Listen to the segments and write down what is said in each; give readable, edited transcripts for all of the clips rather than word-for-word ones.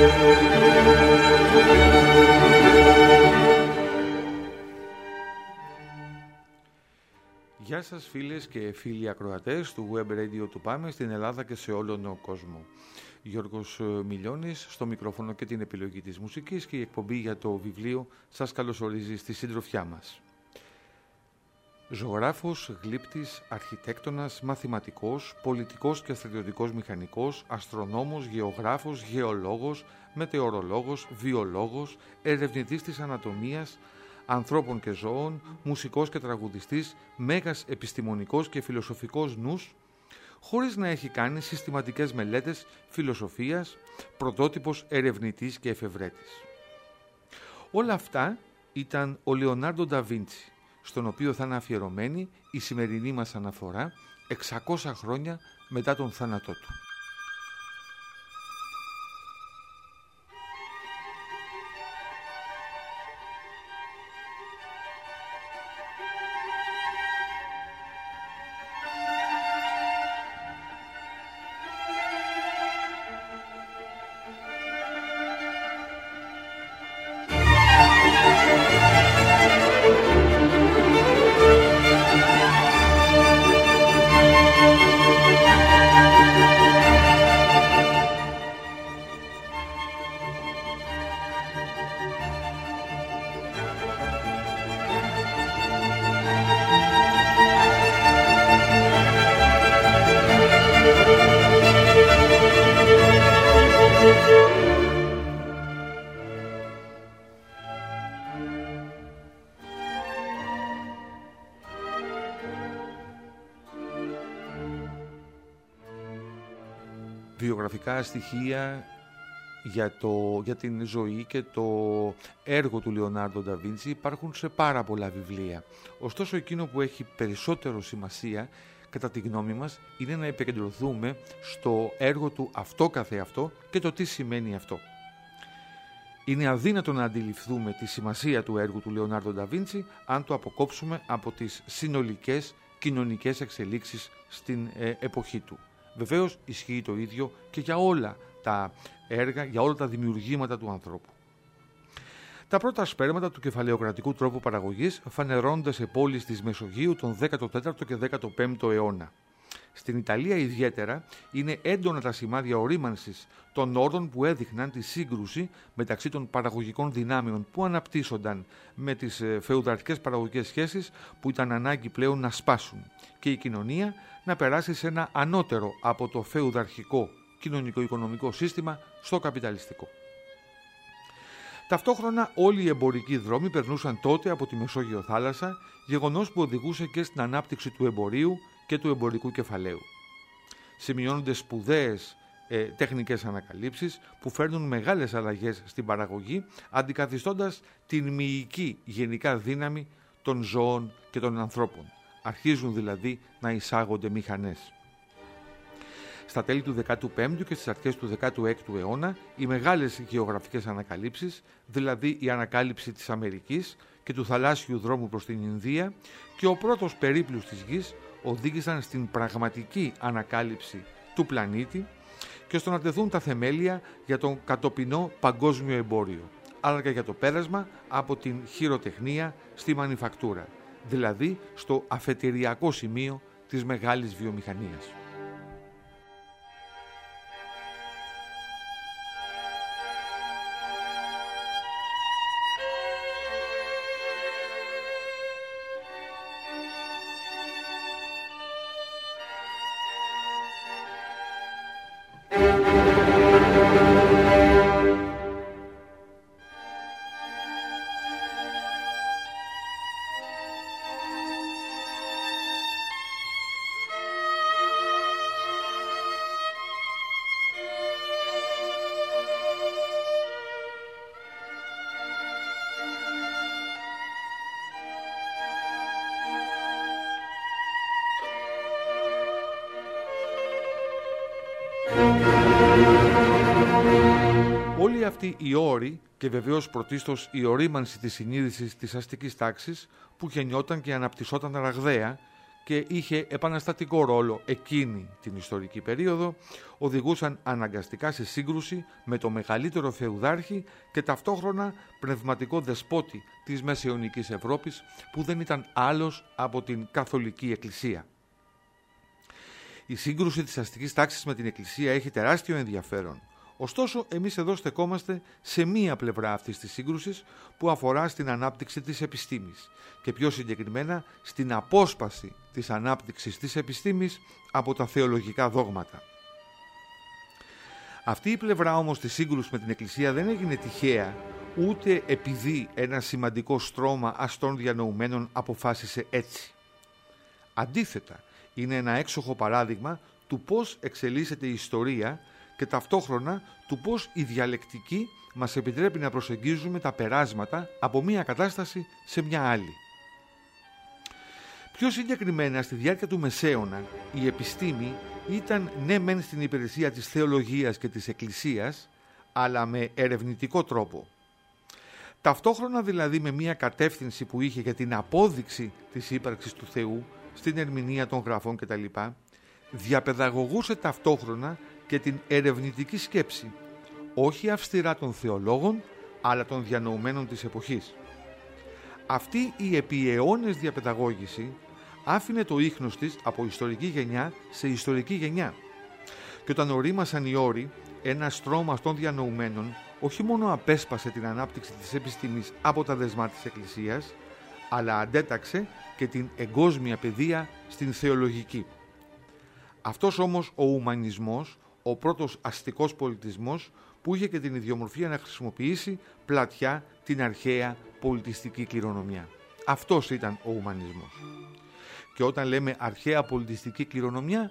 Γεια σας φίλες και φίλοι ακροατές του Web Radio του Πάμε στην Ελλάδα και σε όλον τον κόσμο. Γιώργος Μιλιώνης στο μικρόφωνο και την επιλογή της μουσικής και η εκπομπή για το βιβλίο σας καλωσορίζει στη συντροφιά μας. Ζωγράφος, γλύπτης, αρχιτέκτονας, μαθηματικός, πολιτικός και στρατιωτικός μηχανικός, αστρονόμος, γεωγράφος, γεωλόγος, μετεωρολόγος, βιολόγος, ερευνητής της ανατομίας, ανθρώπων και ζώων, μουσικός και τραγουδιστής, μέγας επιστημονικός και φιλοσοφικός νους, χωρίς να έχει κάνει συστηματικές μελέτες φιλοσοφίας, πρωτότυπος ερευνητής και εφευρέτης. Όλα αυτά ήταν ο Λεωνάρντο ντα Βίντσι, στον οποίο θα είναι αφιερωμένη η σημερινή μας αναφορά 600 χρόνια μετά τον θάνατό του. Βιογραφικά στοιχεία για την ζωή και το έργο του Λεωνάρντο ντα Βίντσι υπάρχουν σε πάρα πολλά βιβλία. Ωστόσο εκείνο που έχει περισσότερο σημασία κατά τη γνώμη μας είναι να επικεντρωθούμε στο έργο του αυτό καθεαυτό και το τι σημαίνει αυτό. Είναι αδύνατο να αντιληφθούμε τη σημασία του έργου του Λεωνάρντο ντα Βίντσι αν το αποκόψουμε από τις συνολικές κοινωνικές εξελίξεις στην εποχή του. Βεβαίως ισχύει το ίδιο και για όλα τα έργα, για όλα τα δημιουργήματα του ανθρώπου. Τα πρώτα σπέρματα του κεφαλαιοκρατικού τρόπου παραγωγής φανερώνονται σε πόλεις της Μεσογείου τον 14ο και 15ο αιώνα. Στην Ιταλία ιδιαίτερα είναι έντονα τα σημάδια ορίμανσης των όρων που έδειχναν τη σύγκρουση μεταξύ των παραγωγικών δυνάμεων που αναπτύσσονταν με τις φεουδαρχικές παραγωγικές σχέσεις που ήταν ανάγκη πλέον να σπάσουν και η κοινωνία να περάσει σε ένα ανώτερο από το φεουδαρχικό κοινωνικο-οικονομικό σύστημα στο καπιταλιστικό. Ταυτόχρονα όλοι οι εμπορικοί δρόμοι περνούσαν τότε από τη Μεσόγειο θάλασσα, γεγονός που οδηγούσε και στην ανάπτυξη του εμπορίου και του εμπορικού κεφαλαίου. Σημειώνονται σπουδαίες τεχνικές ανακαλύψεις που φέρνουν μεγάλες αλλαγές στην παραγωγή, αντικαθιστώντας την μυϊκή γενικά δύναμη των ζώων και των ανθρώπων. Αρχίζουν δηλαδή να εισάγονται μηχανές. Στα τέλη του 15ου και στις αρχές του 16ου αιώνα, οι μεγάλες γεωγραφικές ανακαλύψεις, δηλαδή η ανακάλυψη της Αμερικής και του θαλάσσιου δρόμου προς την Ινδία και ο πρώτος περίπλους της γης, οδήγησαν στην πραγματική ανακάλυψη του πλανήτη και στο να τεθούν τα θεμέλια για τον κατοπινό παγκόσμιο εμπόριο, αλλά και για το πέρασμα από την χειροτεχνία στη μανιφακτούρα, δηλαδή στο αφετηριακό σημείο της μεγάλης βιομηχανίας. Όλοι αυτοί οι όροι και βεβαίως πρωτίστως η ορίμανση της συνείδησης της αστικής τάξης που γεννιόταν και αναπτυσσόταν ραγδαία και είχε επαναστατικό ρόλο εκείνη την ιστορική περίοδο, οδηγούσαν αναγκαστικά σε σύγκρουση με το μεγαλύτερο φεουδάρχη και ταυτόχρονα πνευματικό δεσπότη της μεσαιωνικής Ευρώπης, που δεν ήταν άλλος από την Καθολική Εκκλησία. Η σύγκρουση της αστικής τάξης με την Εκκλησία έχει τεράστιο ενδιαφέρον. Ωστόσο, εμείς εδώ στεκόμαστε σε μία πλευρά αυτής της σύγκρουσης που αφορά στην ανάπτυξη της επιστήμης και πιο συγκεκριμένα στην απόσπαση της ανάπτυξης της επιστήμης από τα θεολογικά δόγματα. Αυτή η πλευρά όμως της σύγκρουσης με την Εκκλησία δεν έγινε τυχαία, ούτε επειδή ένα σημαντικό στρώμα αστών διανοουμένων αποφάσισε έτσι. Αντίθετα, είναι ένα έξοχο παράδειγμα του πώς εξελίσσεται η ιστορία και ταυτόχρονα του πώς η διαλεκτική μας επιτρέπει να προσεγγίζουμε τα περάσματα από μία κατάσταση σε μια άλλη. Πιο συγκεκριμένα, στη διάρκεια του Μεσαίωνα, η επιστήμη ήταν ναι μεν στην υπηρεσία της θεολογίας και της Εκκλησίας, αλλά με ερευνητικό τρόπο. Ταυτόχρονα δηλαδή με μία κατεύθυνση που είχε για την απόδειξη της ύπαρξης του Θεού, στην ερμηνεία των γραφών κτλ., διαπαιδαγωγούσε ταυτόχρονα και την ερευνητική σκέψη, όχι αυστηρά των θεολόγων, αλλά των διανοουμένων της εποχής. Αυτή η επί αιώνες διαπαιδαγώγηση άφηνε το ίχνος της από ιστορική γενιά σε ιστορική γενιά. Και όταν ορίμασαν οι όροι, ένα στρώμα αστών διανοουμένων όχι μόνο απέσπασε την ανάπτυξη της επιστήμης από τα δεσμά της Εκκλησίας, αλλά αντέταξε και την εγκόσμια παιδεία στην θεολογική. Αυτός όμως ο ουμανισμός, ο πρώτος αστικός πολιτισμός που είχε και την ιδιομορφία να χρησιμοποιήσει πλατιά την αρχαία πολιτιστική κληρονομιά. Αυτός ήταν ο ουμανισμός. Και όταν λέμε αρχαία πολιτιστική κληρονομιά,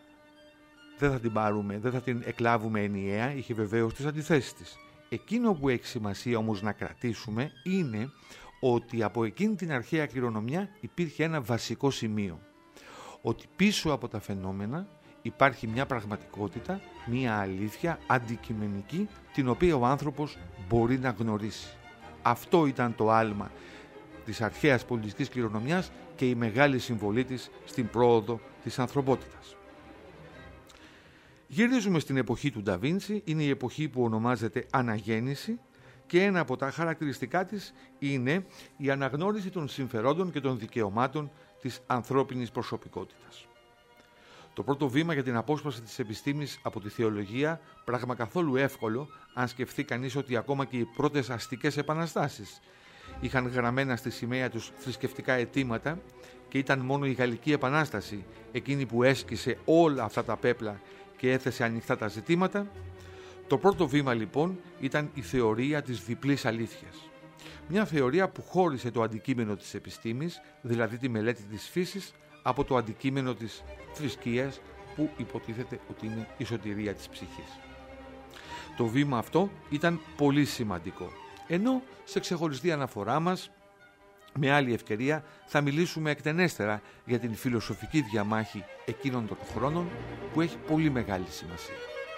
δεν θα την εκλάβουμε ενιαία, είχε βεβαίως τις αντιθέσεις της. Εκείνο που έχει σημασία όμως να κρατήσουμε είναι ότι από εκείνη την αρχαία κληρονομιά υπήρχε ένα βασικό σημείο. Ότι πίσω από τα φαινόμενα υπάρχει μια πραγματικότητα, μια αλήθεια αντικειμενική, την οποία ο άνθρωπος μπορεί να γνωρίσει. Αυτό ήταν το άλμα της αρχαίας πολιτιστικής κληρονομιάς και η μεγάλη συμβολή της στην πρόοδο της ανθρωπότητας. Γυρίζουμε στην εποχή του Ντα Βίντσι, είναι η εποχή που ονομάζεται Αναγέννηση και ένα από τα χαρακτηριστικά της είναι η αναγνώριση των συμφερόντων και των δικαιωμάτων της ανθρώπινης προσωπικότητας. Το πρώτο βήμα για την απόσπαση της επιστήμης από τη θεολογία, πράγμα καθόλου εύκολο, αν σκεφτεί κανείς ότι ακόμα και οι πρώτες αστικές επαναστάσεις είχαν γραμμένα στη σημαία τους θρησκευτικά αιτήματα και ήταν μόνο η Γαλλική Επανάσταση εκείνη που έσκησε όλα αυτά τα πέπλα και έθεσε ανοιχτά τα ζητήματα. Το πρώτο βήμα λοιπόν ήταν η θεωρία της διπλής αλήθειας. Μια θεωρία που χώρισε το αντικείμενο της επιστήμης, δηλαδή τη μελέτη της φύσης, από το αντικείμενο της θρησκείας που υποτίθεται ότι είναι η σωτηρία της ψυχής. Το βήμα αυτό ήταν πολύ σημαντικό, ενώ σε ξεχωριστή αναφορά μας, με άλλη ευκαιρία, θα μιλήσουμε εκτενέστερα για την φιλοσοφική διαμάχη εκείνων των χρόνων που έχει πολύ μεγάλη σημασία.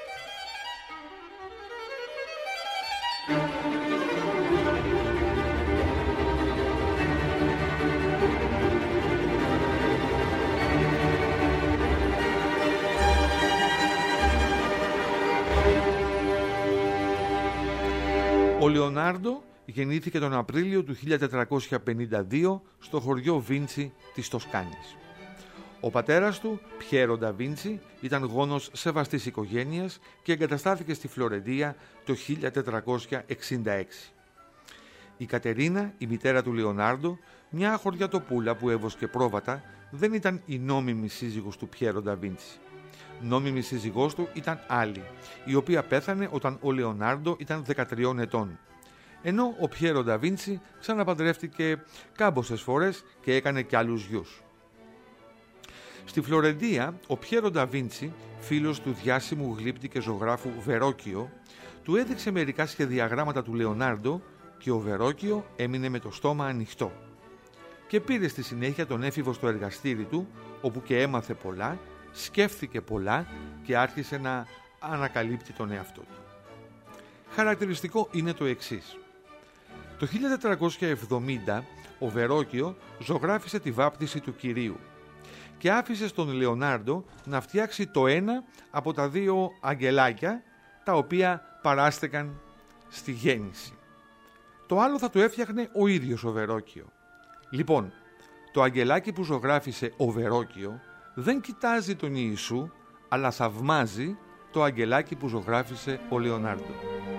Ο Λεωνάρντο γεννήθηκε τον Απρίλιο του 1452 στο χωριό Βίντσι της Τοσκάνης. Ο πατέρας του, Πιέρο Ντα Βίντσι, ήταν γόνος σεβαστής οικογένειας και εγκαταστάθηκε στη Φλωρεντία το 1466. Η Κατερίνα, η μητέρα του Λεωνάρντο, μια χωριατοπούλα που έβοσκε πρόβατα, δεν ήταν η νόμιμη σύζυγος του Πιέρο Ντα Βίντσι. Νόμιμη σύζυγός του ήταν άλλη, η οποία πέθανε όταν ο Λεωνάρντο ήταν 13 ετών. Ενώ ο Πιέρο Ντα Βίντσι ξαναπαντρεύτηκε κάμποσες φορές και έκανε κι άλλους γιους. Στη Φλωρεντία, ο Πιέρο Ντα Βίντσι, φίλος του διάσημου γλύπτη και ζωγράφου Βερόκιο, του έδειξε μερικά σχεδιαγράμματα του Λεωνάρντο και ο Βερόκιο έμεινε με το στόμα ανοιχτό. Και πήρε στη συνέχεια τον έφηβο στο εργαστήρι του, όπου και έμαθε πολλά, σκέφτηκε πολλά και άρχισε να ανακαλύπτει τον εαυτό του. Χαρακτηριστικό είναι το εξής. Το 1470 ο Βερόκιο ζωγράφισε τη βάπτιση του Κυρίου και άφησε στον Λεωνάρντο να φτιάξει το ένα από τα δύο αγγελάκια τα οποία παράστηκαν στη γέννηση. Το άλλο θα το έφτιαχνε ο ίδιος ο Βερόκιο. Λοιπόν, το αγγελάκι που ζωγράφισε ο Βερόκιο δεν κοιτάζει τον Ιησού, αλλά θαυμάζει το αγγελάκι που ζωγράφισε ο Λεωνάρντο.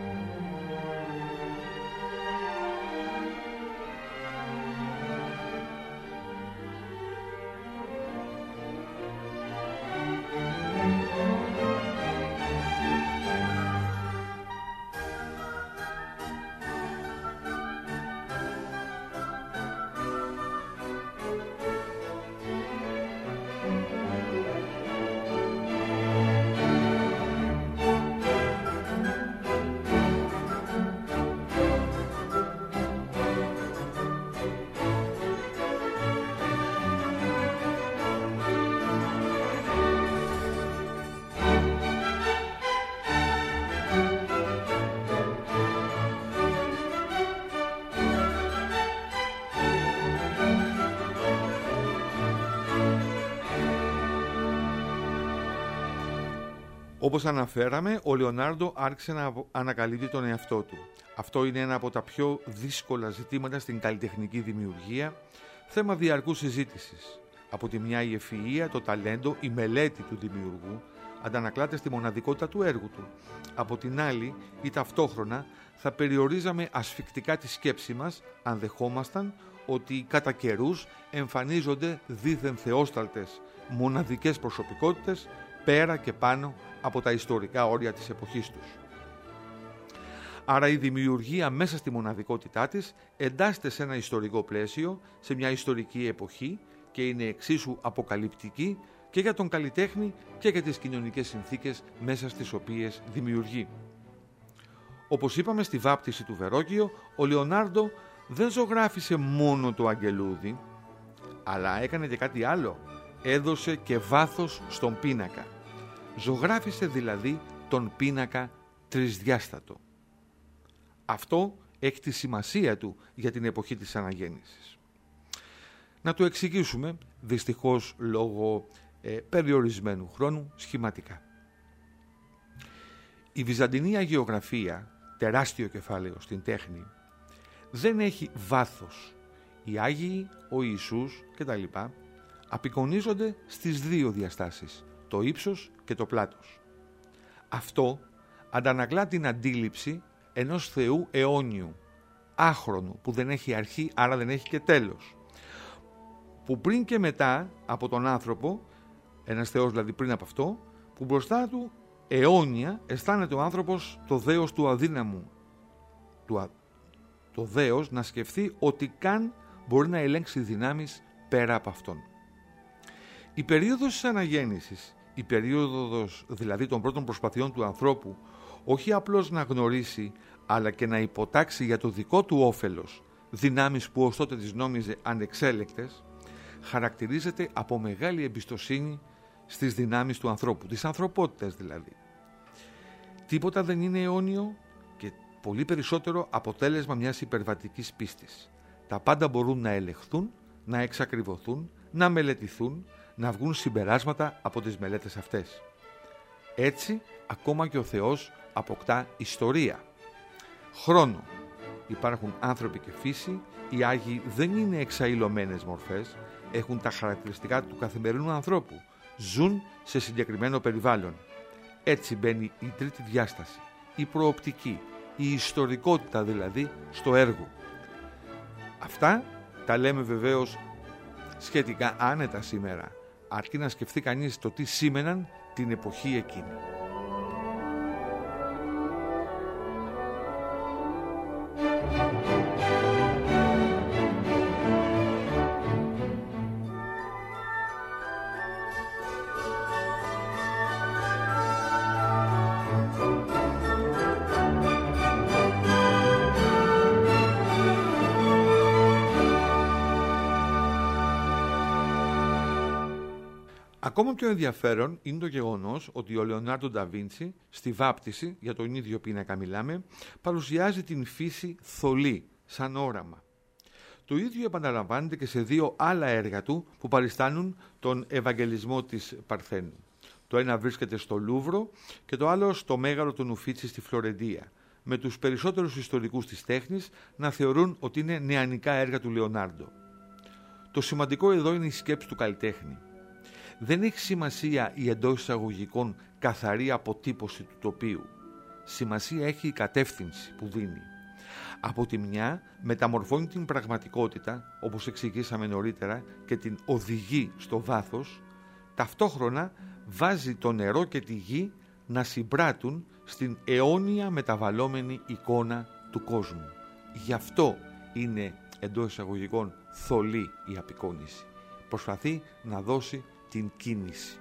Όπως αναφέραμε, ο Λεωνάρντο άρχισε να ανακαλύπτει τον εαυτό του. Αυτό είναι ένα από τα πιο δύσκολα ζητήματα στην καλλιτεχνική δημιουργία, θέμα διαρκούς συζήτησης. Από τη μια η ευφυΐα, το ταλέντο, η μελέτη του δημιουργού αντανακλάται στη μοναδικότητα του έργου του. Από την άλλη, ή ταυτόχρονα, θα περιορίζαμε ασφικτικά τη σκέψη μας αν δεχόμασταν ότι κατά καιρούς εμφανίζονται δίθεν θεόσταλτες μοναδικές προσωπικότητες πέρα και πάνω από τα ιστορικά όρια της εποχής τους. Άρα η δημιουργία μέσα στη μοναδικότητά της εντάσσεται σε ένα ιστορικό πλαίσιο, σε μια ιστορική εποχή και είναι εξίσου αποκαλυπτική και για τον καλλιτέχνη και για τις κοινωνικές συνθήκες μέσα στις οποίες δημιουργεί. Όπως είπαμε, στη βάπτιση του Βερόκιο, ο Λεωνάρντο δεν ζωγράφισε μόνο το αγγελούδι, αλλά έκανε και κάτι άλλο. Έδωσε και βάθος στον πίνακα. Ζωγράφισε δηλαδή τον πίνακα τρισδιάστατο. Αυτό έχει τη σημασία του για την εποχή της αναγέννησης. Να το εξηγήσουμε, δυστυχώς λόγω περιορισμένου χρόνου, σχηματικά. Η βυζαντινή αγιογραφία, τεράστιο κεφάλαιο στην τέχνη, δεν έχει βάθος. Οι Άγιοι, ο Ιησούς κτλ. Απεικονίζονται στις δύο διαστάσεις, το ύψος και το πλάτος. Αυτό αντανακλά την αντίληψη ενός Θεού αιώνιου, άχρονου, που δεν έχει αρχή, άρα δεν έχει και τέλος, που πριν και μετά από τον άνθρωπο, ένας Θεός δηλαδή πριν από αυτό, που μπροστά του αιώνια αισθάνεται ο άνθρωπος το δέος του αδύναμου, το δέος να σκεφτεί ότι καν μπορεί να ελέγξει δυνάμεις πέρα από αυτόν. Η περίοδος της αναγέννησης, η περίοδος δηλαδή των πρώτων προσπαθειών του ανθρώπου, όχι απλώς να γνωρίσει, αλλά και να υποτάξει για το δικό του όφελος δυνάμεις που ως τότε τις νόμιζε ανεξέλεκτες, χαρακτηρίζεται από μεγάλη εμπιστοσύνη στις δυνάμεις του ανθρώπου, της ανθρωπότητας δηλαδή. Τίποτα δεν είναι αιώνιο και πολύ περισσότερο αποτέλεσμα μιας υπερβατικής πίστης. Τα πάντα μπορούν να ελεγχθούν, να εξακριβωθούν, να μελετηθούν, να βγουν συμπεράσματα από τις μελέτες αυτές. Έτσι, ακόμα και ο Θεός αποκτά ιστορία. Χρόνο. Υπάρχουν άνθρωποι και φύση, οι Άγιοι δεν είναι εξαηλωμένες μορφές, έχουν τα χαρακτηριστικά του καθημερινού ανθρώπου, ζουν σε συγκεκριμένο περιβάλλον. Έτσι μπαίνει η τρίτη διάσταση, η προοπτική, η ιστορικότητα δηλαδή στο έργο. Αυτά τα λέμε βεβαίως σχετικά άνετα σήμερα, αρκεί να σκεφτεί κανείς το τι σήμαιναν την εποχή εκείνη. Ακόμα πιο ενδιαφέρον είναι το γεγονός ότι ο Λεωνάρντο ντα Βίντσι στη βάπτιση, για τον ίδιο πίνακα μιλάμε, παρουσιάζει την φύση θολή, σαν όραμα. Το ίδιο επαναλαμβάνεται και σε δύο άλλα έργα του που παριστάνουν τον Ευαγγελισμό της Παρθένου. Το ένα βρίσκεται στο Λούβρο και το άλλο στο Μέγαρο του Ουφίτσι στη Φλωρεντία, με τους περισσότερους ιστορικούς της τέχνης να θεωρούν ότι είναι νεανικά έργα του Λεωνάρντο. Το σημαντικό εδώ είναι η σκέψη του καλλιτέχνη. Δεν έχει σημασία η εντός εισαγωγικών καθαρή αποτύπωση του τοπίου. Σημασία έχει η κατεύθυνση που δίνει. Από τη μια μεταμορφώνει την πραγματικότητα, όπως εξηγήσαμε νωρίτερα, και την οδηγεί στο βάθος, ταυτόχρονα βάζει το νερό και τη γη να συμπράττουν στην αιώνια μεταβαλλόμενη εικόνα του κόσμου. Γι' αυτό είναι εντός εισαγωγικών θολή η απεικόνηση. Προσπαθεί να δώσει την κίνηση.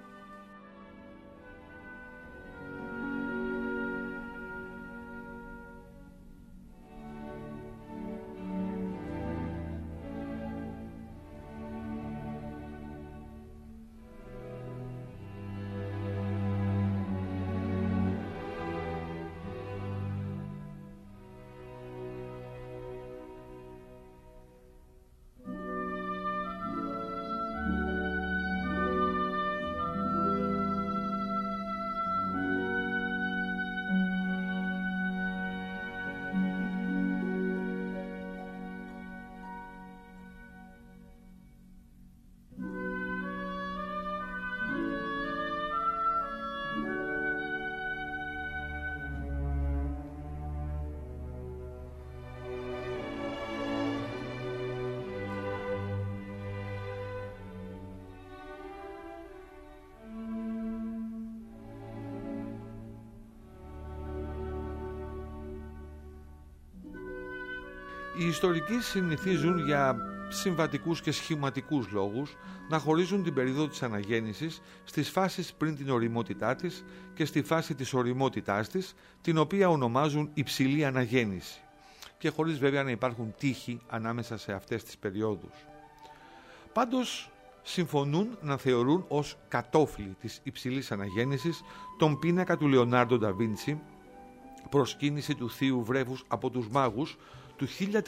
Οι ιστορικοί συνηθίζουν για συμβατικούς και σχηματικούς λόγους να χωρίζουν την περίοδο της αναγέννησης στις φάσεις πριν την ωριμότητά της και στη φάση της ωριμότητάς της, την οποία ονομάζουν υψηλή αναγέννηση, και χωρίς βέβαια να υπάρχουν τύχοι ανάμεσα σε αυτές τις περιόδους. Πάντως συμφωνούν να θεωρούν ως κατόφλι της υψηλής αναγέννησης τον πίνακα του Λεωνάρντο ντα Βίντσι, προσκύνηση του Θείου Βρέφους από τους μάγους, του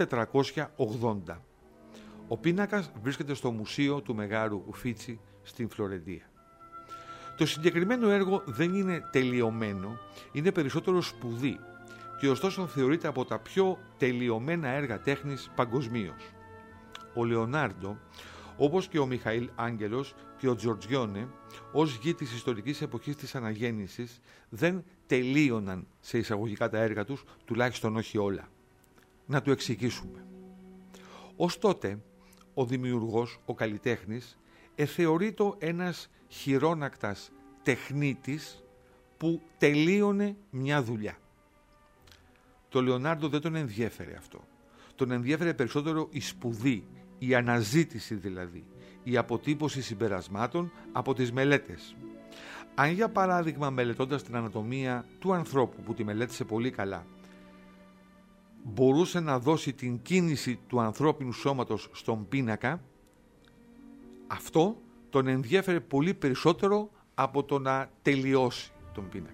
1480. Ο πίνακας βρίσκεται στο Μουσείο του Μεγάρου Ουφίτσι στην Φλωρεντία. Το συγκεκριμένο έργο δεν είναι τελειωμένο, είναι περισσότερο σπουδή και ωστόσο θεωρείται από τα πιο τελειωμένα έργα τέχνης παγκοσμίως. Ο Λεωνάρντο, όπως και ο Μιχαήλ Άγγελος και ο Τζορτζιόνε, ως γη της ιστορικής εποχής της αναγέννησης, δεν τελείωναν σε εισαγωγικά τα έργα τους, τουλάχιστον όχι όλα. Να το εξηγήσουμε. Ως τότε, ο δημιουργός, ο καλλιτέχνης, θεωρείται ένας χειρόνακτας τεχνίτης που τελείωνε μια δουλειά. Το Λεωνάρντο δεν τον ενδιέφερε αυτό. Τον ενδιέφερε περισσότερο η σπουδή, η αναζήτηση δηλαδή, η αποτύπωση συμπερασμάτων από τις μελέτες. Αν για παράδειγμα μελετώντας την ανατομία του ανθρώπου, που τη μελέτησε πολύ καλά, μπορούσε να δώσει την κίνηση του ανθρώπινου σώματος στον πίνακα, αυτό τον ενδιέφερε πολύ περισσότερο από το να τελειώσει τον πίνακα.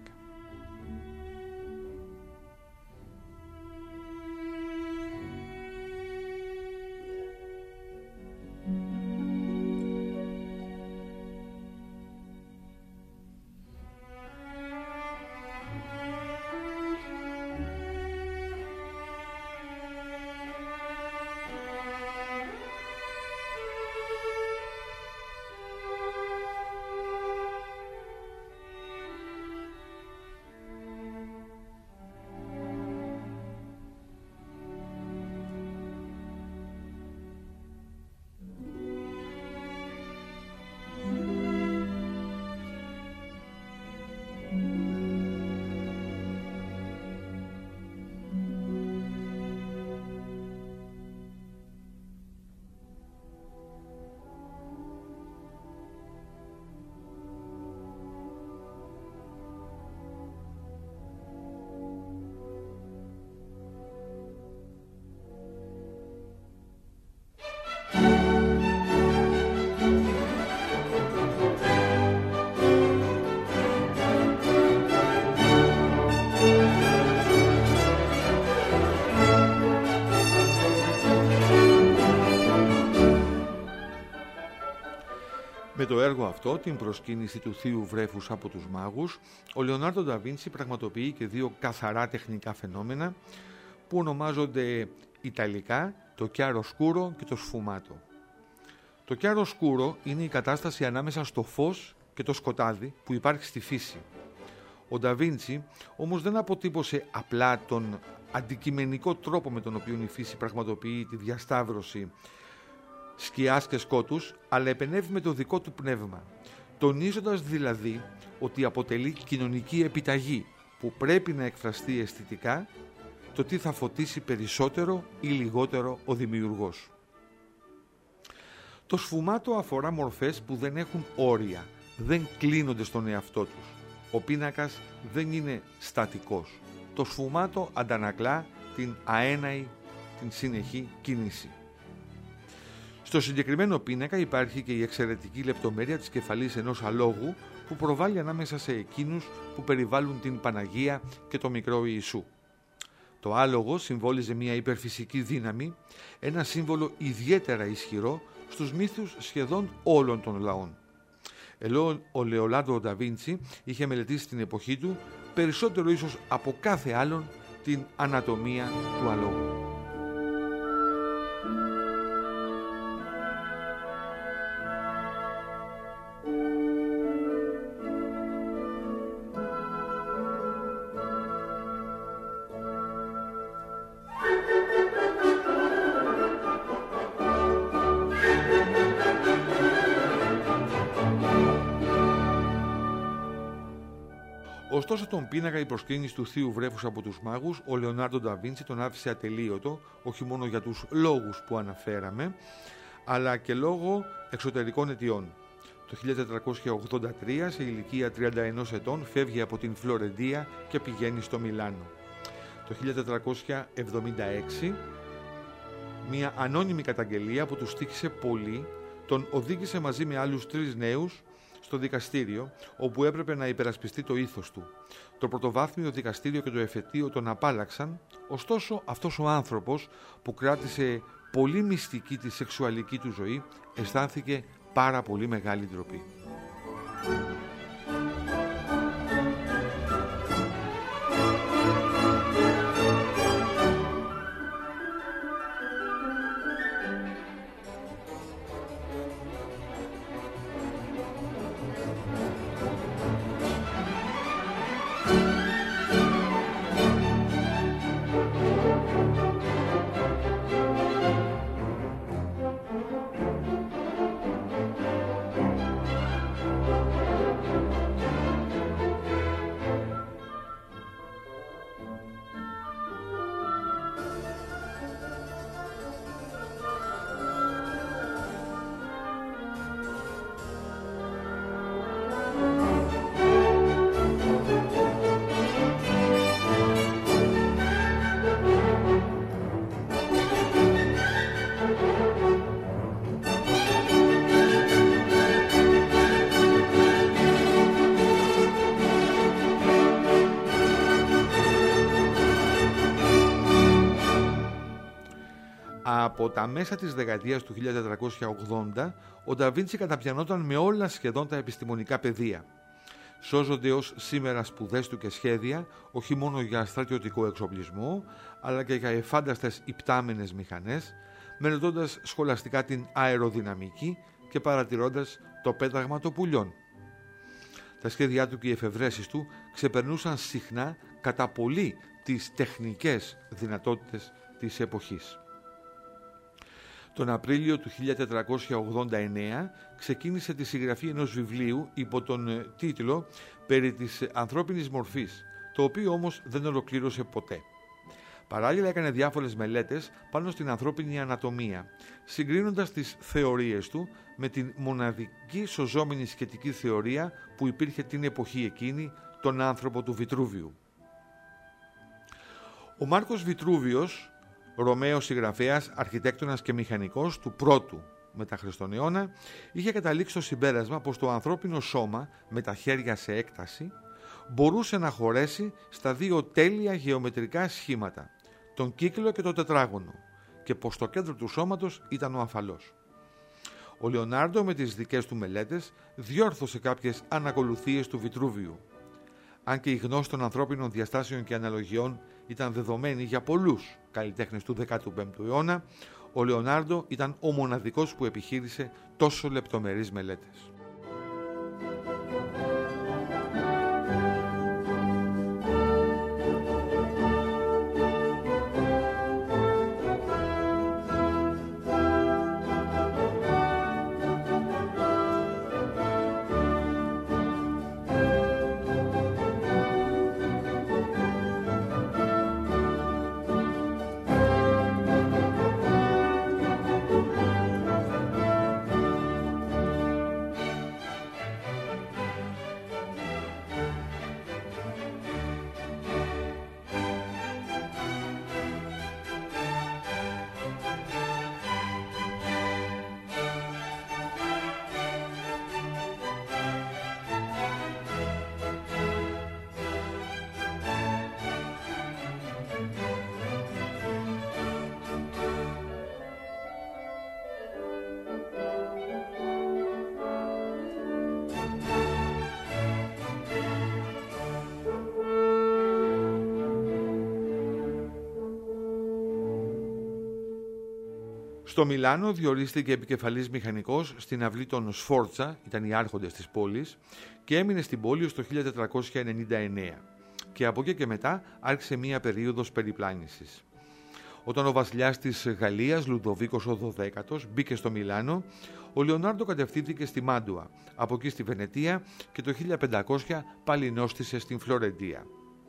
έργο αυτό, την προσκύνηση του Θείου Βρέφους από τους μάγους, ο Λεωνάρντο ντα Βίντσι πραγματοποιεί και δύο καθαρά τεχνικά φαινόμενα που ονομάζονται ιταλικά το chiaroscuro και το sfumato. Το chiaroscuro είναι η κατάσταση ανάμεσα στο φως και το σκοτάδι που υπάρχει στη φύση. Ο Ντα Βίντσι όμως δεν αποτύπωσε απλά τον αντικειμενικό τρόπο με τον οποίο η φύση πραγματοποιεί τη διασταύρωση σκιάς και σκότους, αλλά επενεύει με το δικό του πνεύμα, τονίζοντας δηλαδή ότι αποτελεί κοινωνική επιταγή που πρέπει να εκφραστεί αισθητικά το τι θα φωτίσει περισσότερο ή λιγότερο ο δημιουργός. Το σφουμάτο αφορά μορφές που δεν έχουν όρια, δεν κλείνονται στον εαυτό τους. Ο πίνακας δεν είναι στατικός. Το σφουμάτο αντανακλά την αέναη, την συνεχή κίνηση. Στο συγκεκριμένο πίνακα υπάρχει και η εξαιρετική λεπτομέρεια της κεφαλής ενός αλόγου που προβάλλει ανάμεσα σε εκείνους που περιβάλλουν την Παναγία και το μικρό Ιησού. Το άλογο συμβόλιζε μια υπερφυσική δύναμη, ένα σύμβολο ιδιαίτερα ισχυρό στους μύθους σχεδόν όλων των λαών. Ενώ ο Λεωνάρντο ντα Βίντσι είχε μελετήσει στην εποχή του περισσότερο ίσως από κάθε άλλον την ανατομία του αλόγου. Ωστόσο, τον πίνακα η προσκύνηση του Θείου Βρέφους από τους μάγους, ο Λεωνάρντο ντα Βίντσι τον άφησε ατελείωτο, όχι μόνο για τους λόγους που αναφέραμε, αλλά και λόγω εξωτερικών αιτιών. Το 1483, σε ηλικία 31 ετών, φεύγει από την Φλωρεντία και πηγαίνει στο Μιλάνο. Το 1476, μια ανώνυμη καταγγελία που του στοίχησε πολύ, τον οδήγησε μαζί με άλλους 3 νέους στο δικαστήριο, όπου έπρεπε να υπερασπιστεί το ήθος του. Το πρωτοβάθμιο δικαστήριο και το εφετείο τον απάλλαξαν, ωστόσο αυτός ο άνθρωπος που κράτησε πολύ μυστική τη σεξουαλική του ζωή αισθάνθηκε πάρα πολύ μεγάλη ντροπή. Από τα μέσα της δεκαετίας του 1480, ο Ντα Βίντσι καταπιανόταν με όλα σχεδόν τα επιστημονικά πεδία. Σώζονται ως σήμερα σπουδές του και σχέδια, όχι μόνο για στρατιωτικό εξοπλισμό, αλλά και για εφάνταστες υπτάμενες μηχανές, μελετώντας σχολαστικά την αεροδυναμική και παρατηρώντας το πέταγμα των πουλιών. Τα σχέδιά του και οι εφευρέσεις του ξεπερνούσαν συχνά κατά πολύ τις τεχνικές δυνατότητες της εποχής. Τον Απρίλιο του 1489 ξεκίνησε τη συγγραφή ενός βιβλίου υπό τον τίτλο «Περί της ανθρώπινης μορφής», το οποίο όμως δεν ολοκλήρωσε ποτέ. Παράλληλα έκανε διάφορες μελέτες πάνω στην ανθρώπινη ανατομία, συγκρίνοντας τις θεωρίες του με την μοναδική σωζόμενη σχετική θεωρία που υπήρχε την εποχή εκείνη, τον άνθρωπο του Βιτρούβιου. Ο Μάρκος Βιτρούβιος, Ρωμαίος συγγραφέας, αρχιτέκτονας και μηχανικός του πρώτου μετά Χριστόν αιώνα, είχε καταλήξει στο συμπέρασμα πως το ανθρώπινο σώμα με τα χέρια σε έκταση μπορούσε να χωρέσει στα 2 τέλεια γεωμετρικά σχήματα, τον κύκλο και το τετράγωνο, και πως το κέντρο του σώματος ήταν ο αφαλός. Ο Λεωνάρντο με τις δικές του μελέτες διόρθωσε κάποιες ανακολουθίες του Βιτρούβιου. Αν και η γνώση των ανθρώπινων διαστάσεων και αναλογιών ήταν δεδομένη για πολλούς καλλιτέχνες του 15ου αιώνα, ο Λεωνάρντο ήταν ο μοναδικός που επιχείρησε τόσο λεπτομερείς μελέτες. Στο Μιλάνο διορίστηκε επικεφαλής μηχανικός στην αυλή των Σφόρτσα, ήταν οι άρχοντες της πόλης, και έμεινε στην πόλη ως το 1499. Και από εκεί και μετά άρχισε μία περίοδος περιπλάνησης. Όταν ο βασιλιάς της Γαλλίας, Λουδοβίκος ο XII, μπήκε στο Μιλάνο, ο Λεωνάρντο κατευθύνθηκε στη Μάντουα, από εκεί στη Βενετία και το 1500 πάλι νόστισε στην Φλωρεντία.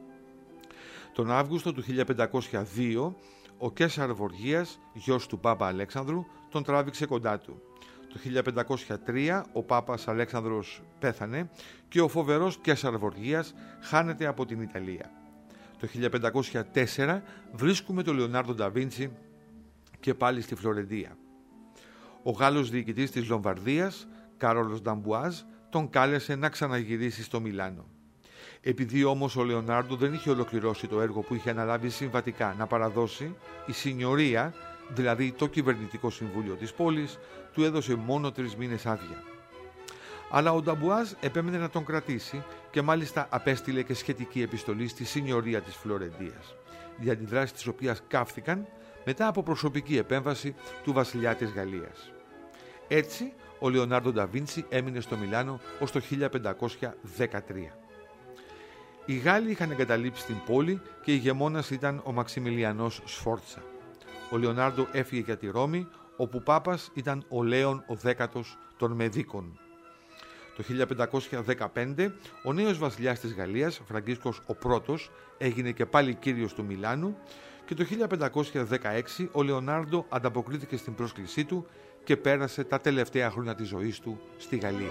Τον Αύγουστο του 1502, ο Κέσαρ Βοργίας, γιος του Πάπα Αλέξανδρου, τον τράβηξε κοντά του. Το 1503 ο Πάπας Αλέξανδρος πέθανε και ο φοβερός Κέσαρ Βοργίας χάνεται από την Ιταλία. Το 1504 βρίσκουμε τον Λεωνάρντο ντα Βίντσι και πάλι στη Φλωρεντία. Ο Γάλλος διοικητής της Λομβαρδίας, Κάρολος Νταμπουάζ, τον κάλεσε να ξαναγυρίσει στο Μιλάνο. Επειδή όμως ο Λεωνάρντο δεν είχε ολοκληρώσει το έργο που είχε αναλάβει συμβατικά να παραδώσει, η Σινιωρία, δηλαδή το κυβερνητικό συμβούλιο της πόλης, του έδωσε μόνο 3 μήνες άδεια. Αλλά ο Νταμπουάζ επέμενε να τον κρατήσει και μάλιστα απέστειλε και σχετική επιστολή στη Σινιωρία της Φλωρεντίας, οι αντιδράσεις της οποίας καύθηκαν μετά από προσωπική επέμβαση του βασιλιά της Γαλλίας. Έτσι, ο Λεωνάρντο ντα Βίντσι έμεινε στο Μιλάνο ως το 1513. Οι Γάλλοι είχαν εγκαταλείψει την πόλη και ηγεμόνας ήταν ο Μαξιμιλιανός Σφόρτσα. Ο Λεωνάρντο έφυγε για τη Ρώμη, όπου Πάπας ήταν ο Λέων ο 10ος των Μεδίκων. Το 1515 ο νέος βασιλιάς της Γαλλίας, Φραγκίσκος ο πρώτος, έγινε και πάλι κύριος του Μιλάνου και το 1516 ο Λεωνάρντο ανταποκρίθηκε στην πρόσκλησή του και πέρασε τα τελευταία χρόνια της ζωής του στη Γαλλία.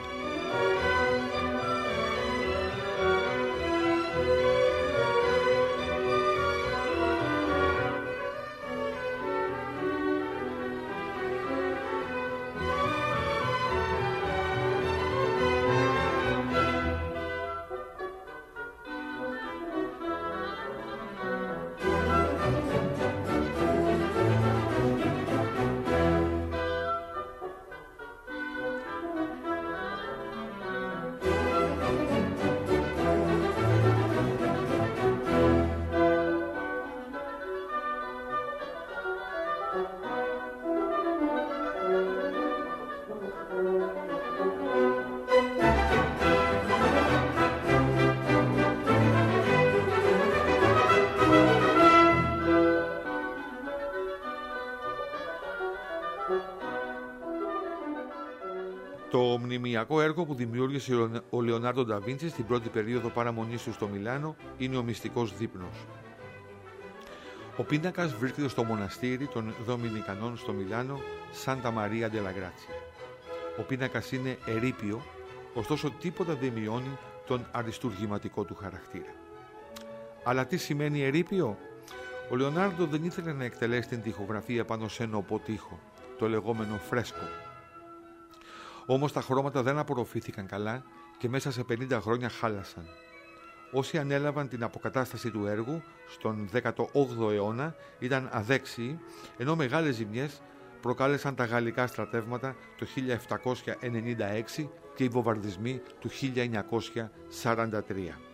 Το μνημειακό έργο που δημιούργησε ο Λεωνάρντο ντα Βίντσι στην πρώτη περίοδο παραμονής του στο Μιλάνο είναι ο Μυστικός Δείπνος. Ο πίνακας βρίσκεται στο μοναστήρι των Δομινικανών στο Μιλάνο, Σάντα Μαρία ντε λα Γκράτσια. Ο πίνακας είναι ερείπιο, ωστόσο τίποτα δεν μειώνει τον αριστουργηματικό του χαρακτήρα. Αλλά τι σημαίνει ερείπιο? Ο Λεωνάρντο δεν ήθελε να εκτελέσει την τοιχογραφία πάνω σε νοπό τοίχο, το λεγόμενο φρέσκο. Όμως τα χρώματα δεν απορροφήθηκαν καλά και μέσα σε 50 χρόνια χάλασαν. Όσοι ανέλαβαν την αποκατάσταση του έργου στον 18ο αιώνα ήταν αδέξιοι, ενώ μεγάλες ζημιές προκάλεσαν τα γαλλικά στρατεύματα το 1796 και οι βομβαρδισμοί του 1943.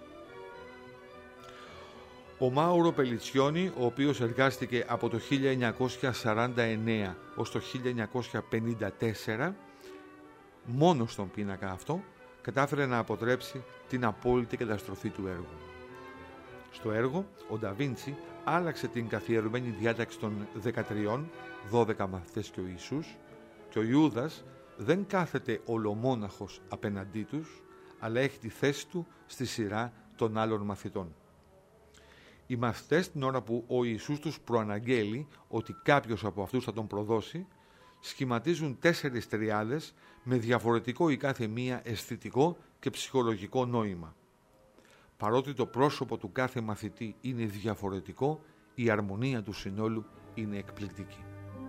Ο Μάουρο Πελιτσιόνι, ο οποίος εργάστηκε από το 1949 ως το 1954, μόνο στον πίνακα αυτό, κατάφερε να αποτρέψει την απόλυτη καταστροφή του έργου. Στο έργο, ο Ντα Βίντσι άλλαξε την καθιερωμένη διάταξη των 13, 12 μαθητές και ο Ιησούς, και ο Ιούδας δεν κάθεται ολομόναχος απέναντί τους, αλλά έχει τη θέση του στη σειρά των άλλων μαθητών. Οι μαθητές, την ώρα που ο Ιησούς τους προαναγγέλει ότι κάποιος από αυτούς θα τον προδώσει, σχηματίζουν 4 τριάδες με διαφορετικό η κάθε μία αισθητικό και ψυχολογικό νόημα. Παρότι το πρόσωπο του κάθε μαθητή είναι διαφορετικό, η αρμονία του συνόλου είναι εκπληκτική.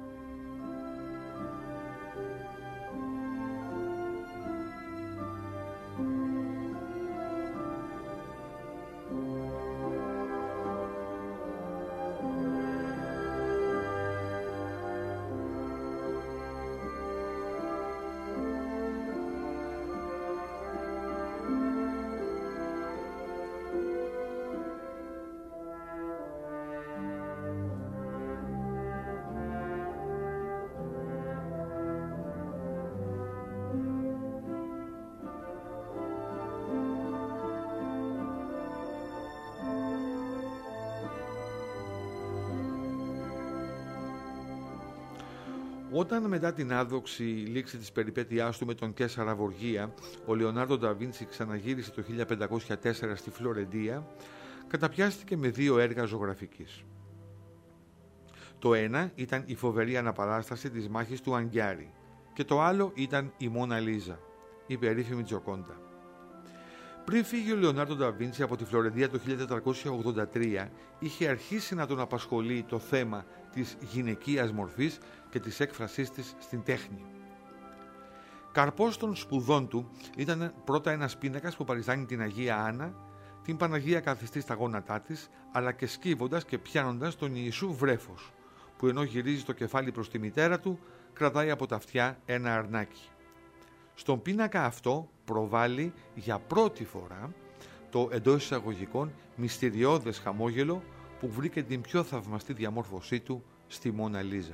Όταν μετά την άδοξη λήξη της περιπέτειάς του με τον Καίσαρα Βοργία, ο Λεωνάρντο Ντα Βίντσι ξαναγύρισε το 1504 στη Φλωρεντία, καταπιάστηκε με 2 έργα ζωγραφικής. Το ένα ήταν η φοβερή αναπαράσταση της μάχης του Αγκιάρη και το άλλο ήταν η Μόνα Λίζα, η περίφημη Τζοκόντα. Πριν φύγει ο Λεωνάρντο Ντα Βίντσι από τη Φλωρεντία το 1483, είχε αρχίσει να τον απασχολεί το θέμα της γυναικείας μορφής και της έκφρασής της στην τέχνη. Καρπός των σπουδών του ήταν πρώτα ένας πίνακας που παριστάνει την Αγία Άννα, την Παναγία καθιστή στα γόνατά της, αλλά και σκύβοντας και πιάνοντας τον Ιησού βρέφος, που ενώ γυρίζει το κεφάλι προς τη μητέρα του, κρατάει από τα αυτιά ένα αρνάκι. Στον πίνακα αυτό προβάλλει για πρώτη φορά το εντός εισαγωγικών μυστηριώδες χαμόγελο που βρήκε την πιο θαυμαστή διαμόρφωσή του στη Μόνα Λίζα.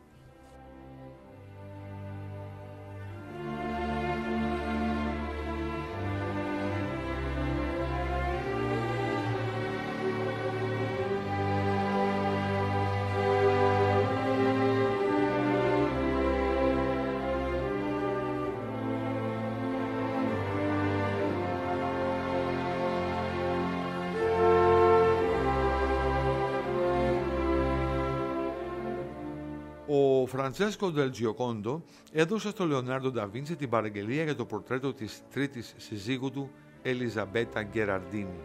Ο Φραντσέσκο Ντελ Τζιοκόντο έδωσε στο Λεωνάρντο Ντα Βίντσι την παραγγελία για το πορτρέτο της τρίτης συζύγου του, Ελιζαμπέτα Γκεραρντίνη.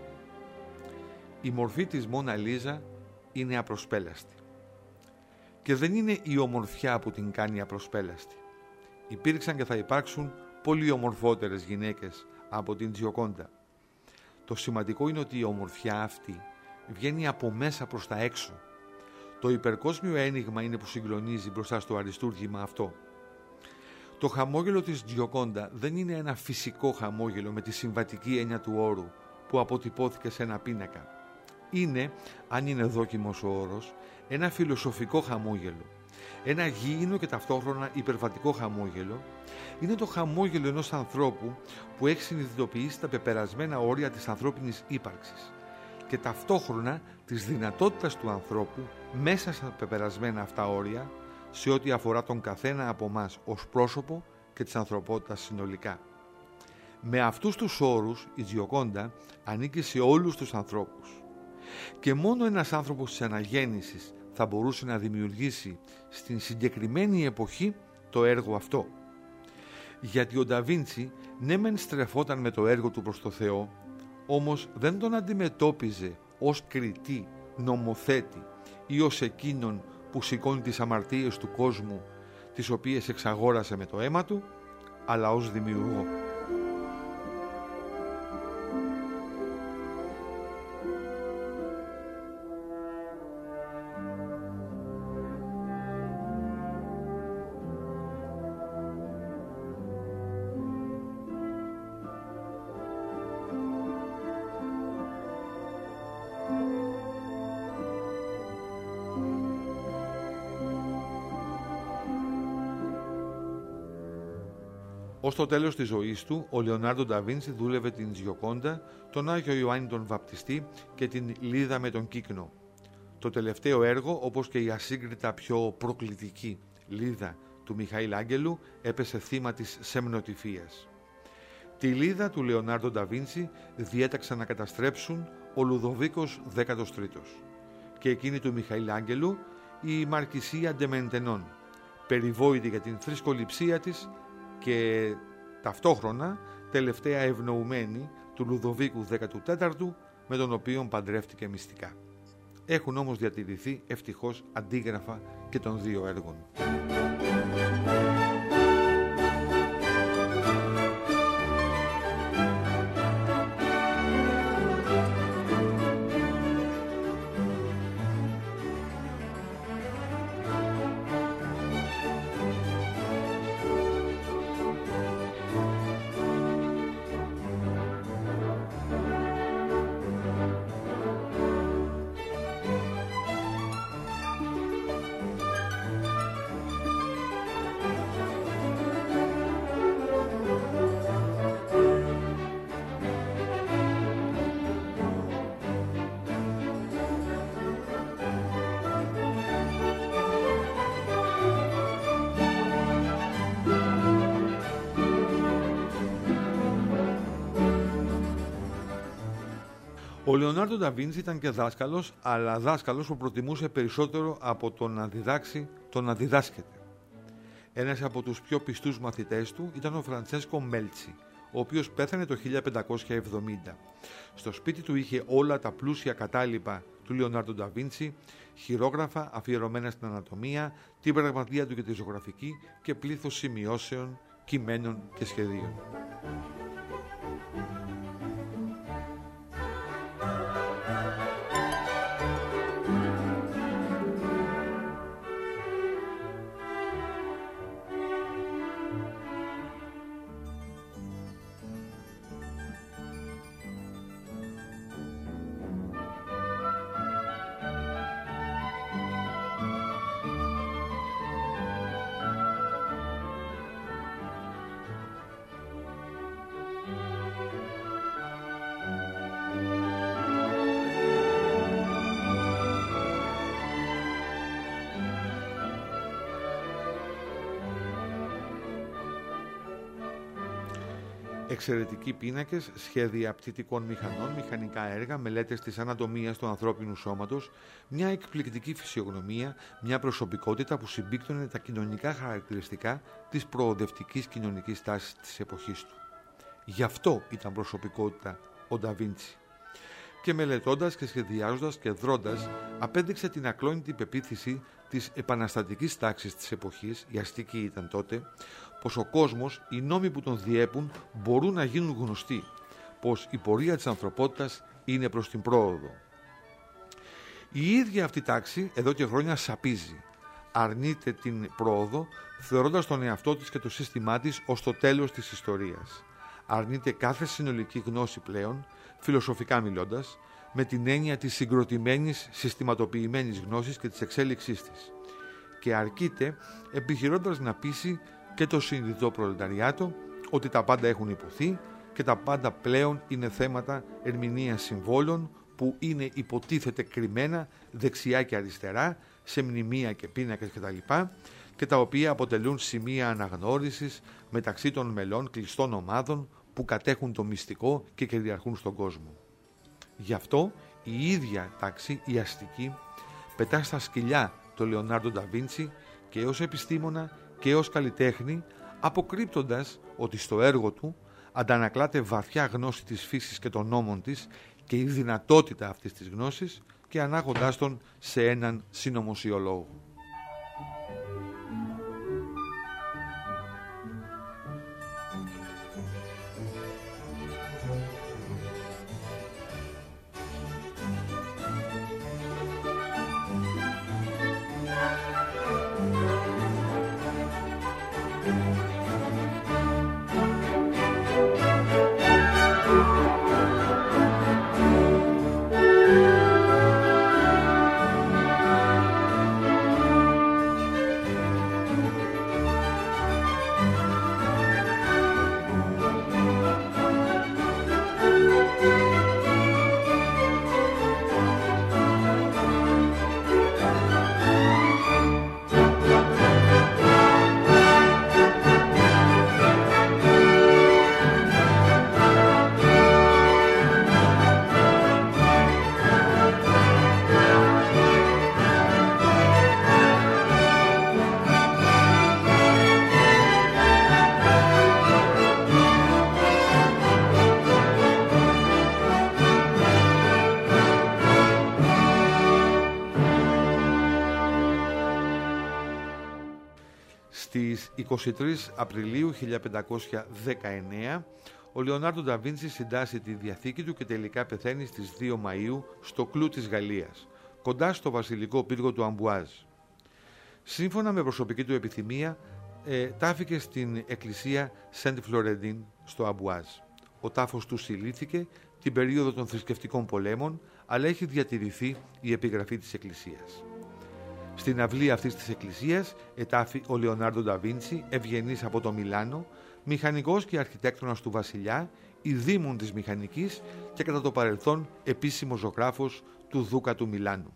Η μορφή της Μόνα Λίζα είναι απροσπέλαστη. Και δεν είναι η ομορφιά που την κάνει απροσπέλαστη. Υπήρξαν και θα υπάρξουν πολύ ομορφότερες γυναίκες από την Τζιοκόντα. Το σημαντικό είναι ότι η ομορφιά αυτή βγαίνει από μέσα προς τα έξω. Το υπερκόσμιο ένιγμα είναι που συγκλονίζει μπροστά στο αριστούργημα αυτό. Το χαμόγελο της Τζιοκόντα δεν είναι ένα φυσικό χαμόγελο με τη συμβατική έννοια του όρου που αποτυπώθηκε σε ένα πίνακα. Είναι, αν είναι δόκιμος ο όρος, ένα φιλοσοφικό χαμόγελο. Ένα γήινο και ταυτόχρονα υπερβατικό χαμόγελο. Είναι το χαμόγελο ενός ανθρώπου που έχει συνειδητοποιήσει τα πεπερασμένα όρια της ανθρώπινης ύπαρξης και ταυτόχρονα της δυνατότητας του ανθρώπου μέσα στα πεπερασμένα αυτά όρια σε ό,τι αφορά τον καθένα από μας ως πρόσωπο και της ανθρωπότητας συνολικά. Με αυτούς τους όρους η Τζιοκόντα ανήκει σε όλους τους ανθρώπους και μόνο ένας άνθρωπος της αναγέννησης θα μπορούσε να δημιουργήσει στην συγκεκριμένη εποχή το έργο αυτό. Γιατί ο Ντα Βίντσι ναι μεν στρεφόταν με το έργο του προς το Θεό, όμως δεν τον αντιμετώπιζε ως κριτή, νομοθέτη ή ως εκείνον που σηκώνει τις αμαρτίες του κόσμου, τις οποίες εξαγόρασε με το αίμα του, αλλά ως δημιουργό. Ως το τέλος της ζωής του, ο Λεωνάρντο ντα Βίντσι δούλευε την Τζιοκόντα, τον Άγιο Ιωάννη τον Βαπτιστή και την Λίδα με τον Κύκνο. Το τελευταίο έργο, όπως και η ασύγκριτα πιο προκλητική Λίδα του Μιχαήλ Άγγελου, έπεσε θύμα της σεμνοτυφίας. Τη Λίδα του Λεωνάρντο ντα Βίντσι διέταξαν να καταστρέψουν ο Λουδοβίκος 13ος και εκείνη του Μιχαήλ Άγγελου η Μαρκησία Ντεμεντενών, περιβόητη για την θρησκοληψία της και ταυτόχρονα τελευταία ευνοουμένη του Λουδοβίκου 14ου, με τον οποίο παντρεύτηκε μυστικά. Έχουν όμως διατηρηθεί ευτυχώς αντίγραφα και των δύο έργων. Ο Λεωνάρντο ντα Βίντσι ήταν και δάσκαλος, αλλά δάσκαλος που προτιμούσε περισσότερο από το να διδάξει, το να διδάσκεται. Ένας από τους πιο πιστούς μαθητές του ήταν ο Φραντσέσκο Μέλτσι, ο οποίος πέθανε το 1570. Στο σπίτι του είχε όλα τα πλούσια κατάλοιπα του Λεωνάρντο ντα Βίντσι, χειρόγραφα αφιερωμένα στην ανατομία, την πραγματεία του και τη ζωγραφική και πλήθος σημειώσεων, κειμένων και σχεδίων. Εξαιρετικοί πίνακες, σχέδια πτυτικών μηχανών, μηχανικά έργα, μελέτες της ανατομίας του ανθρώπινου σώματος, μια εκπληκτική φυσιογνωμία, μια προσωπικότητα που συμπίκτωνε τα κοινωνικά χαρακτηριστικά της προοδευτικής κοινωνικής τάσης της εποχής του. Γι' αυτό ήταν προσωπικότητα ο Ντα Βίντσι. Και μελετώντας και σχεδιάζοντας και δρώντας, απέδειξε την ακλόνητη πεποίθηση της επαναστατικής τάξης της εποχής, η αστική ήταν τότε, πως ο κόσμος, οι νόμοι που τον διέπουν μπορούν να γίνουν γνωστοί, πως η πορεία της ανθρωπότητας είναι προς την πρόοδο. Η ίδια αυτή τάξη εδώ και χρόνια σαπίζει, αρνείται την πρόοδο, θεωρώντας τον εαυτό της και το σύστημά της ως το τέλος της ιστορίας. Αρνείται κάθε συνολική γνώση πλέον, φιλοσοφικά μιλώντας, με την έννοια της συγκροτημένης, συστηματοποιημένης γνώσης και της εξέλιξής της. Και αρκείται επιχειρώντας να πείσει και το συνειδητό προλεταριάτο ότι τα πάντα έχουν υποθεί και τα πάντα πλέον είναι θέματα ερμηνείας συμβόλων που είναι υποτίθεται κρυμμένα δεξιά και αριστερά σε μνημεία και πίνακες κτλ. Και τα οποία αποτελούν σημεία αναγνώρισης μεταξύ των μελών κλειστών ομάδων που κατέχουν το μυστικό και κυριαρχούν στον κόσμο. Γι' αυτό η ίδια τάξη, η αστική, πετά στα σκυλιά το Λεωνάρντο ντα Βίντσι και ως επιστήμονα και ως καλλιτέχνη, αποκρύπτοντας ότι στο έργο του αντανακλάται βαθιά γνώση της φύσης και των νόμων της και η δυνατότητα αυτής της γνώσης και ανάγοντάς τον σε έναν συνωμοσιολόγο. Στις 23 Απριλίου 1519 ο Λεωνάρντο ντα Βίντσι συντάσσει τη διαθήκη του και τελικά πεθαίνει στις 2 Μαΐου στο Κλου της Γαλλίας, κοντά στο βασιλικό πύργο του Αμπουάζ. Σύμφωνα με προσωπική του επιθυμία, τάφηκε στην εκκλησία Σεντ Φλωρεντίν στο Αμπουάζ. Ο τάφος του συλλήθηκε την περίοδο των θρησκευτικών πολέμων, αλλά έχει διατηρηθεί η επιγραφή της εκκλησίας. Στην αυλή αυτής της εκκλησίας ετάφη ο Λεωνάρντο ντα Βίντσι, ευγενής από το Μιλάνο, μηχανικός και αρχιτέκτονας του βασιλιά, ειδήμων της μηχανικής και κατά το παρελθόν επίσημος ζωγράφος του Δούκα του Μιλάνου.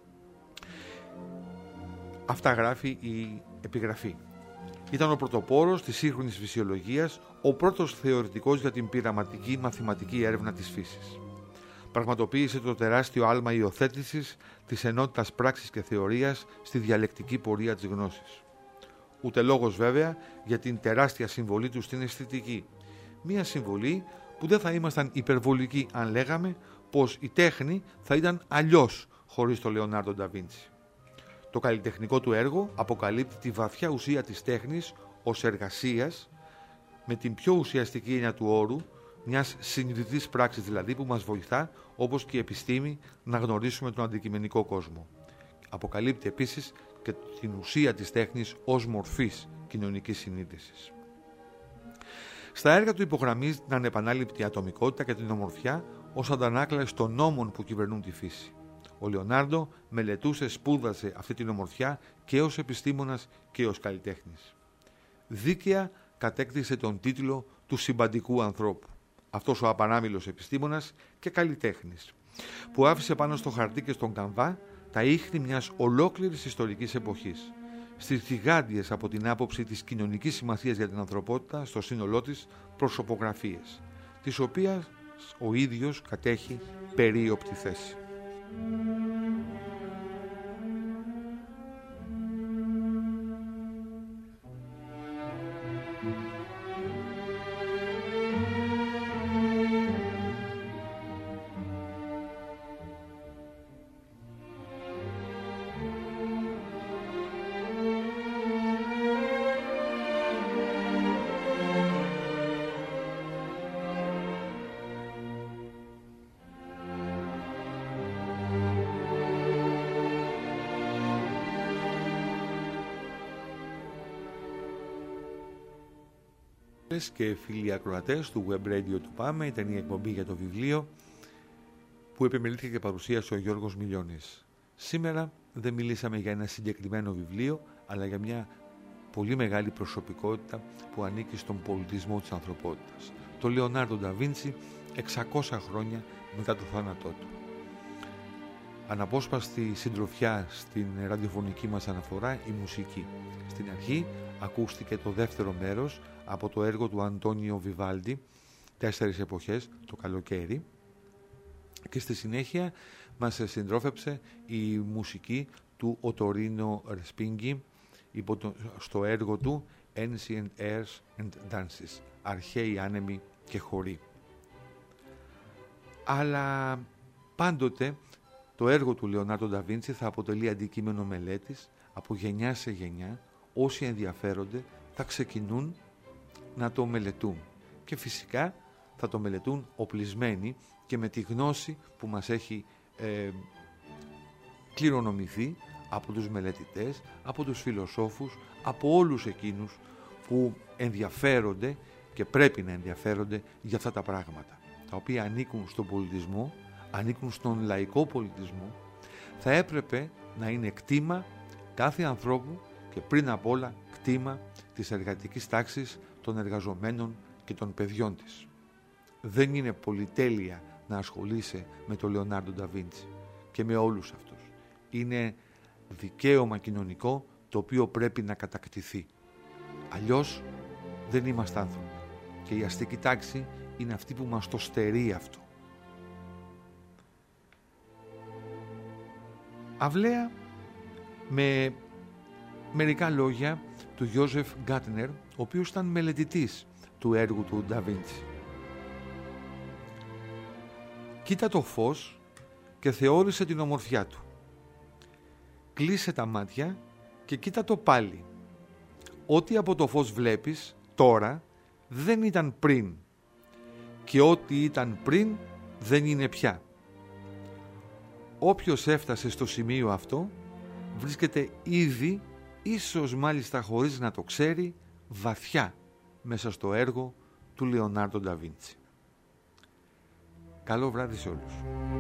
Αυτά γράφει η επιγραφή. Ήταν ο πρωτοπόρος της σύγχρονης φυσιολογίας, ο πρώτος θεωρητικός για την πειραματική μαθηματική έρευνα της φύσης. Πραγματοποίησε το τεράστιο άλμα υιοθέτησης της ενότητας πράξης και θεωρίας στη διαλεκτική πορεία της γνώσης. Ούτε λόγος βέβαια για την τεράστια συμβολή του στην αισθητική. Μία συμβολή που δεν θα ήμασταν υπερβολικοί αν λέγαμε πως η τέχνη θα ήταν αλλιώς χωρίς τον Λεωνάρντο ντα Βίντσι. Το καλλιτεχνικό του έργο αποκαλύπτει τη βαθιά ουσία της τέχνης ως εργασίας, με την πιο ουσιαστική έννοια του όρου, μιας συνειδητής πράξης δηλαδή που μας βοηθά, όπως και η επιστήμη, να γνωρίσουμε τον αντικειμενικό κόσμο. Αποκαλύπτει επίσης και την ουσία της τέχνης ως μορφής κοινωνικής συνείδησης. Στα έργα του υπογραμμίζει την ανεπανάληπτη ατομικότητα και την ομορφιά ως αντανάκλαση των νόμων που κυβερνούν τη φύση. Ο Λεωνάρντο μελετούσε, σπούδασε αυτή την ομορφιά και ως επιστήμονας και ως καλλιτέχνης. Δίκαια κατέκτησε τον τίτλο του συμπαντικού ανθρώπου. Αυτός ο απανάμιλος επιστήμονας και καλλιτέχνης, που άφησε πάνω στο χαρτί και στον καμβά τα ίχνη μιας ολόκληρης ιστορικής εποχής, στις γιγάντιες από την άποψη της κοινωνικής σημασίας για την ανθρωπότητα στο σύνολό της προσωπογραφίες, τις οποίες ο ίδιος κατέχει περίοπτη θέση. Και φίλοι ακροατές του Web Radio του ΠΑΜΕ, ήταν η εκπομπή για το βιβλίο που επιμελήθηκε και παρουσίασε ο Γιώργος Μιλιώνης. Σήμερα δεν μιλήσαμε για ένα συγκεκριμένο βιβλίο, αλλά για μια πολύ μεγάλη προσωπικότητα που ανήκει στον πολιτισμό της ανθρωπότητας. Το Λεωνάρντο ντα Βίντσι 600 χρόνια μετά το θάνατό του. Αναπόσπαστη συντροφιά στην ραδιοφωνική μας αναφορά η μουσική. Στην αρχή ακούστηκε το δεύτερο μέρος από το έργο του Αντώνιο Βιβάλντι, 4 εποχές, το καλοκαίρι, και στη συνέχεια μας συντρόφεψε η μουσική του Οτορίνο Ρεσπίνγκι στο έργο του Ancient Airs and Dances, αρχαίοι άνεμοι και χοροί. Αλλά πάντοτε το έργο του Λεωνάρντο ντα Βίντσι θα αποτελεί αντικείμενο μελέτης από γενιά σε γενιά. Όσοι ενδιαφέρονται θα ξεκινούν να το μελετούν και φυσικά θα το μελετούν οπλισμένοι και με τη γνώση που μας έχει κληρονομηθεί από τους μελετητές, από τους φιλοσόφους, από όλους εκείνους που ενδιαφέρονται και πρέπει να ενδιαφέρονται για αυτά τα πράγματα, τα οποία ανήκουν στον πολιτισμό, ανήκουν στον λαϊκό πολιτισμό, θα έπρεπε να είναι κτήμα κάθε ανθρώπου και πριν απ' όλα κτήμα της εργατικής τάξης, των εργαζομένων και των παιδιών της. Δεν είναι πολυτέλεια να ασχολείσαι με τον Λεωνάρντο ντα Βίντσι και με όλους αυτούς. Είναι δικαίωμα κοινωνικό το οποίο πρέπει να κατακτηθεί. Αλλιώς δεν είμαστε άνθρωποι και η αστική τάξη είναι αυτή που μας το στερεί αυτό. Αυλαία με μερικά λόγια του Γιώζεφ Γκάτνερ, ο οποίος ήταν μελετητής του έργου του Ντα Βίντσι. Κοίτα το φως και θεώρησε την ομορφιά του. Κλείσε τα μάτια και κοίτα το πάλι. ό,τι από το φως βλέπεις τώρα δεν ήταν πριν και ό,τι ήταν πριν δεν είναι πια. Όποιος έφτασε στο σημείο αυτό βρίσκεται ήδη, ίσως μάλιστα χωρίς να το ξέρει, βαθιά μέσα στο έργο του Λεωνάρντο ντα Βίντσι. Καλό βράδυ σε όλους.